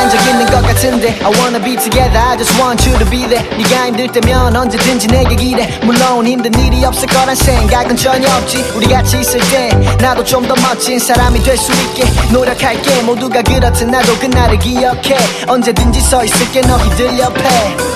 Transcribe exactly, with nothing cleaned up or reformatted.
본 적 있는 것 같은데 I wanna be together I just want you to be there 네가 힘들 때면 언제든지 내게 기대 물론 힘든 일이 없을 거란 생각은 전혀 없지 우리 같이 있을 때 나도 좀 더 멋진 사람이 될 수 있게 노력할게 모두가 그렇듯 나도 그날을 기억해 언제든지 서 있을게 너희들 옆에